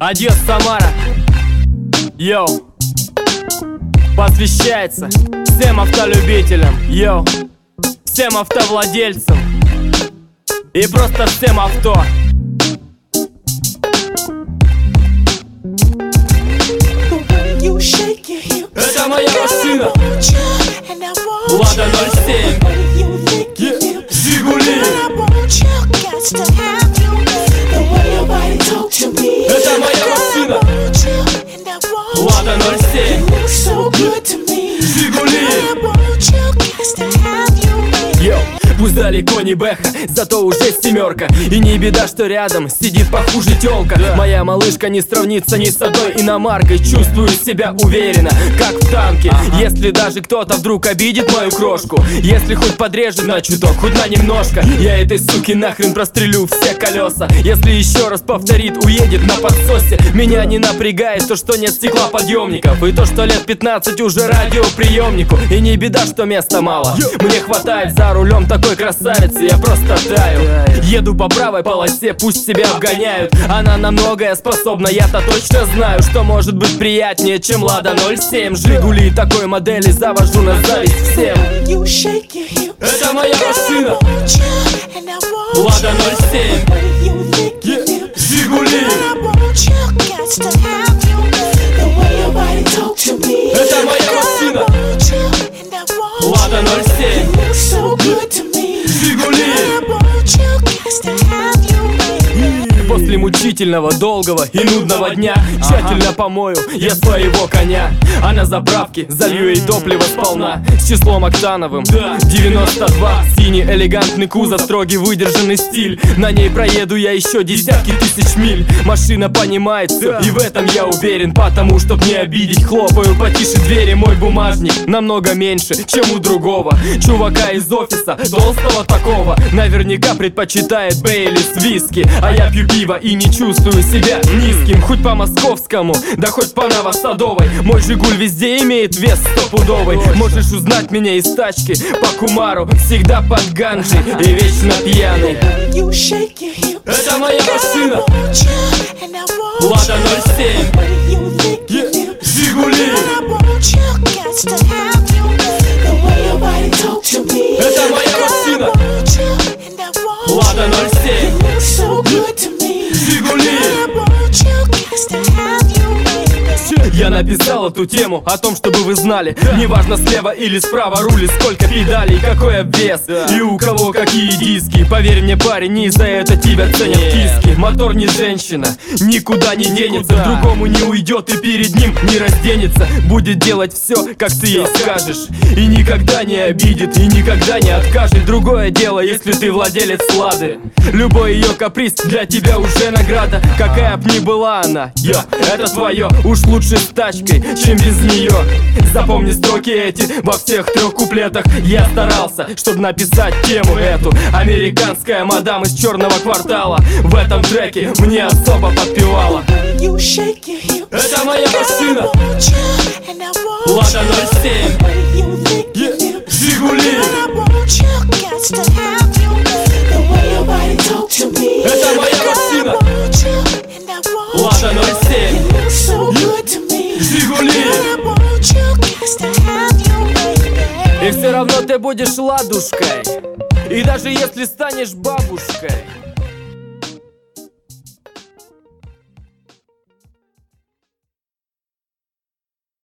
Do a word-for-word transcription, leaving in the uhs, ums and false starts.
Адьос, Самара. Йоу. Посвящается всем автолюбителям, йоу, всем автовладельцам и просто всем авто. Это моя машина Лада ноль семь, Жигули. Это моя машина Лада ноль семь, Жигули. Йоу. Пусть далеко не бэха, зато уже семерка. И не беда, что рядом сидит похуже тёлка. Моя малышка не сравнится ни с одной иномаркой. Чувствую себя уверенно, как в танке. ага. Если даже кто-то вдруг обидит мою крошку, если хоть подрежет на чуток, хоть на немножко, я этой суки нахрен прострелю все колеса. Если еще раз повторит, уедет на подсосе. Меня не напрягает то, что нет стеклоподъемников, и то, что лет пятнадцать уже радиоприемнику. И не беда, что места мало, мне хватает за рулем такой красавицы, я просто таю. Еду по правой полосе, пусть себя обгоняют. Она на многое способна, я-то точно знаю, что может быть приятнее, чем Лада ноль семь. Жигули такой модели завожу на зависть всем. Это моя машина Лада ноль семь, Жигули. Это моя машина Лада ноль семь, Жигули. После мучительного, долгого и нудного дня тщательно помою я своего коня, а на заправке залью ей топливо сполна с числом октановым девяносто два. Синий элегантный кузов, строгий выдержанный стиль. На ней проеду я еще десятки тысяч миль. Машина понимает все, и в этом я уверен. Потому, чтоб не обидеть, хлопаю потише двери. Мой бумажник намного меньше, чем у другого чувака из офиса, толстого такого. Наверняка предпочитает Бейлис виски, а я пью пиво и не чувствую себя низким. Хоть по московскому, да хоть по Новосадовой. Мой Жигуль везде имеет вес стопудовый. Можешь узнать меня из тачки по Кумару, всегда под ганджей и вечно пьяный. Это моя машина Лада ноль семь, Жигули. Это моя машина Лада ноль семь, Жигули. Я написал эту тему о том, чтобы вы знали, неважно слева или справа рули, сколько педалей, какой обвес и у кого какие диски. Поверь мне, парень, не за это тебя ценят киски. Мотор не женщина, никуда не денется, к другому не уйдет и перед ним не разденется. Будет делать все, как ты ей скажешь, и никогда не обидит, и никогда не откажет. Другое дело, если ты владелец Лады. Любой ее каприз для тебя уже награда. Какая б ни была она, йо, это твое. Уж лучше с тачкой, чем без нее. Запомни строки эти во всех трех куплетах. Я старался, чтобы написать тему эту. Американская мадам из черного квартала в этом треке мне особо подпевала. Это моя машина Лада ноль семь, Жигули. Это моя машина Лада ноль семь, Жигули. И все равно ты будешь ладушкой, и даже если станешь бабушкой.